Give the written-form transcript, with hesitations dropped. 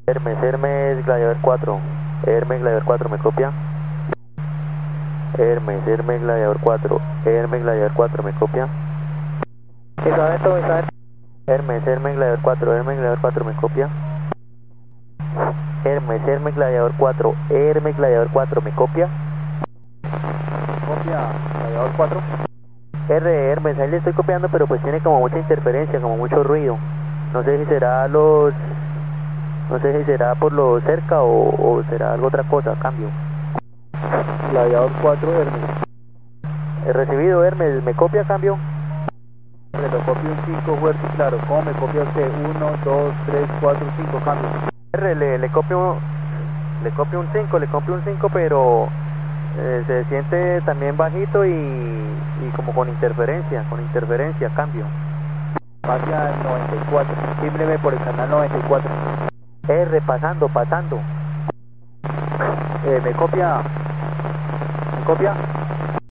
Hermes, Gladiador 4. Hermes, Gladiador 4, ¿me copia? Hermes, Gladiador 4. Hermes, Gladiador 4, ¿me copia? Isabel, Hermes, Gladiador 4. Hermes, Gladiador 4, ¿me copia? Hermes, Gladiador 4. Hermes, Gladiador 4, ¿me copia? copia, Gladiador 4. Hermes, ahí le estoy copiando, pero pues tiene como mucha interferencia, como mucho ruido. No sé si será no sé si será por lo cerca o será algo otra cosa, cambio. Gladiador 4, Hermes. He recibido, Hermes, ¿me copia, cambio? Le copio un 5 fuerte y claro. ¿Cómo me copia usted? 1, 2, 3, 4, 5, cambio. Le copio un 5, pero se siente también bajito y como con interferencia, cambio. Hacia el 94, símbreme por el canal 94. Pasando. ¿Me copia?